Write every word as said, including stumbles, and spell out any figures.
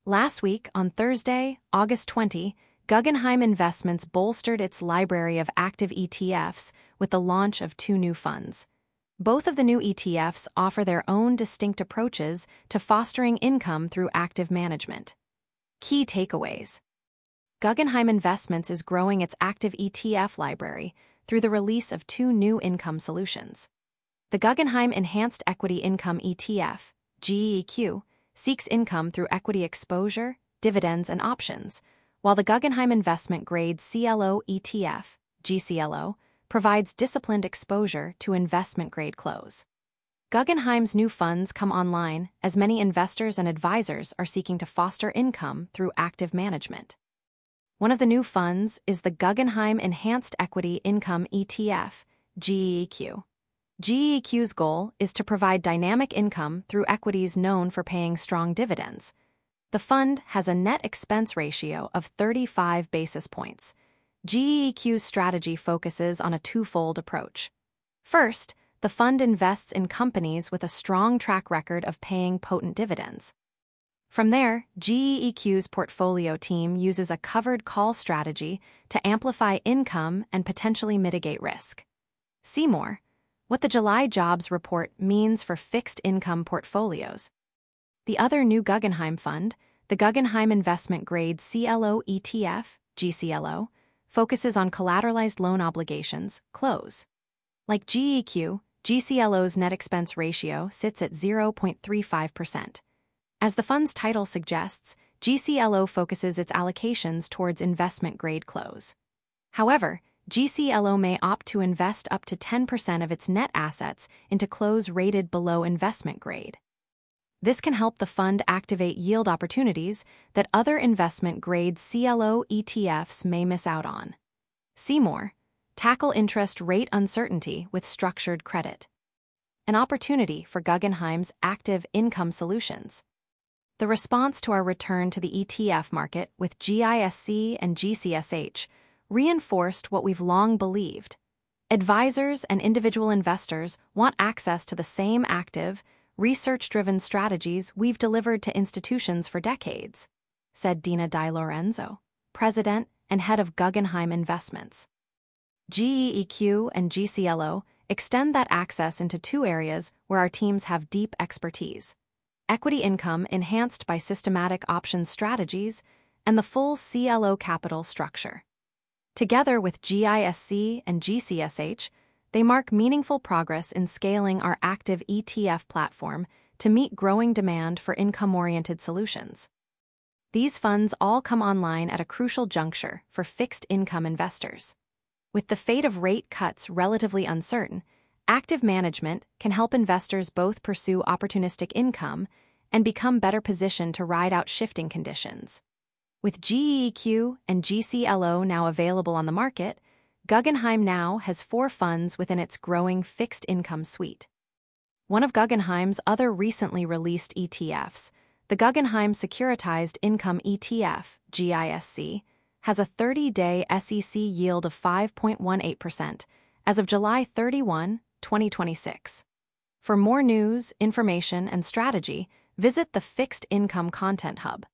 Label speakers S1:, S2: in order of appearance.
S1: Last week, on Thursday, August twentieth, Guggenheim Investments bolstered its library of active E T Fs with the launch of two new funds. Both of the new E T Fs offer their own distinct approaches to fostering income through active management. Key takeaways: Guggenheim Investments is growing its active E T F library through the release of two new income solutions. The Guggenheim Enhanced Equity Income E T F, G E Q, seeks income through equity exposure, dividends, and options, while the Guggenheim Investment Grade C L O E T F, G C L O, provides disciplined exposure to investment-grade close. Guggenheim's new funds come online as many investors and advisors are seeking to foster income through active management. One of the new funds is the Guggenheim Enhanced Equity Income E T F, G E Q. G E Q's goal is to provide dynamic income through equities known for paying strong dividends. The fund has a net expense ratio of thirty-five basis points. G E Q's strategy focuses on a twofold approach. First, the fund invests in companies with a strong track record of paying potent dividends. From there, G E Q's portfolio team uses a covered call strategy to amplify income and potentially mitigate risk. See more: what the July jobs report means for fixed income portfolios. The other new Guggenheim fund, the Guggenheim Investment Grade C L O E T F, G C L O, focuses on collateralized loan obligations, close. Like G E Q, G C L O's net expense ratio sits at zero point three five percent. As the fund's title suggests, G C L O focuses its allocations towards investment-grade close. However, G C L O may opt to invest up to ten percent of its net assets into close rated below investment grade. This can help the fund activate yield opportunities that other investment-grade C L O E T Fs may miss out on. See more: tackle interest rate uncertainty with structured credit. An opportunity for Guggenheim's active income solutions. The response to our return to the E T F market with G I S C and G C S H reinforced what we've long believed. Advisors and individual investors want access to the same active, research-driven strategies we've delivered to institutions for decades, said Dina Di Lorenzo, president and head of Guggenheim Investments. G E Q and G C L O extend that access into two areas where our teams have deep expertise: equity income enhanced by systematic options strategies and the full C L O capital structure. Together with G I S C and G C S H, they mark meaningful progress in scaling our active E T F platform to meet growing demand for income-oriented solutions. These funds all come online at a crucial juncture for fixed-income investors. With the fate of rate cuts relatively uncertain, active management can help investors both pursue opportunistic income and become better positioned to ride out shifting conditions. With G E Q and G C L O now available on the market, Guggenheim now has four funds within its growing fixed income suite. One of Guggenheim's other recently released E T Fs, the Guggenheim Securitized Income E T F, G I S C, has a thirty-day S E C yield of five point one eight percent as of July thirty-first, twenty twenty-six. For more news, information, and strategy, visit the Fixed Income Content Hub.